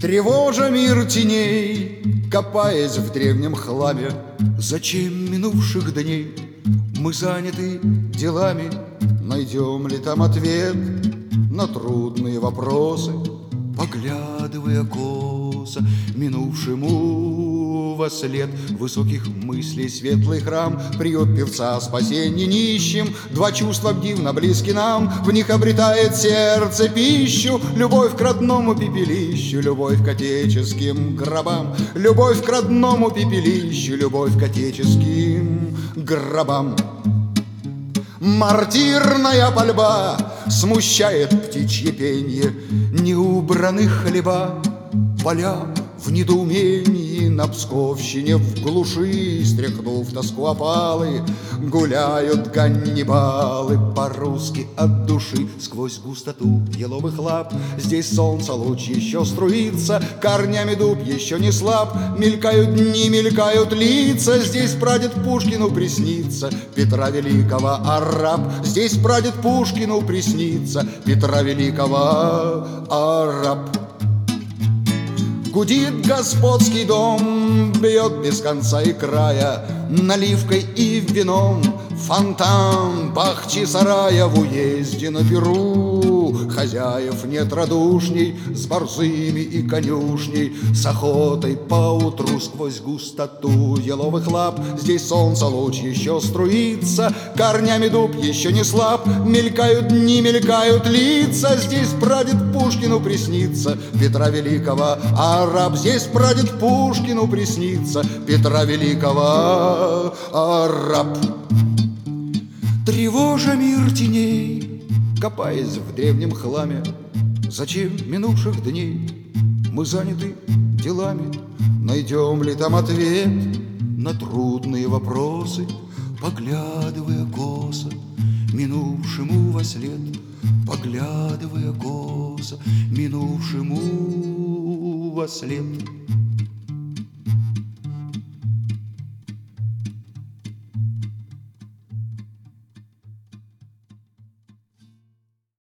Тревожа мир теней, копаясь в древнем хламе, зачем минувших дней мы заняты делами? Найдем ли там ответ на трудные вопросы, поглядывая косо минувшему вослед? Высоких мыслей светлый храм приют певца о спасении нищим. Два чувства дивно близки нам, в них обретает сердце пищу. Любовь к родному пепелищу, любовь к отеческим гробам. Любовь к родному пепелищу, любовь к отеческим гробам. Мартирная пальба смущает птичье пенье, не убраны хлеба, поля в недоумении. На Псковщине в глуши, стряхнув тоску опалы, гуляют ганнибалы по-русски от души. Сквозь густоту еловых лап здесь солнце луч еще струится, корнями дуб еще не слаб. Мелькают дни, мелькают лица, здесь прадед Пушкину приснится Петра Великого араб. Здесь прадед Пушкину приснится Петра Великого араб. Гудит господский дом, бьет без конца и края наливкой и вином фонтан Бахчисарая. В уезде на Перу хозяев нет радушней, с борзыми и конюшней, с охотой поутру. Сквозь густоту еловых лап здесь солнце луч еще струится, корнями дуб еще не слаб. Мелькают дни, мелькают лица, здесь прадед Пушкину приснится Петра Великого араб. Здесь прадед Пушкину приснится Петра Великого араб. Тревожа мир теней, копаясь в древнем хламе, зачем минувших дней мы заняты делами? Найдем ли там ответ на трудные вопросы, поглядывая косо минувшему вослед? Поглядывая косо минувшему вослед.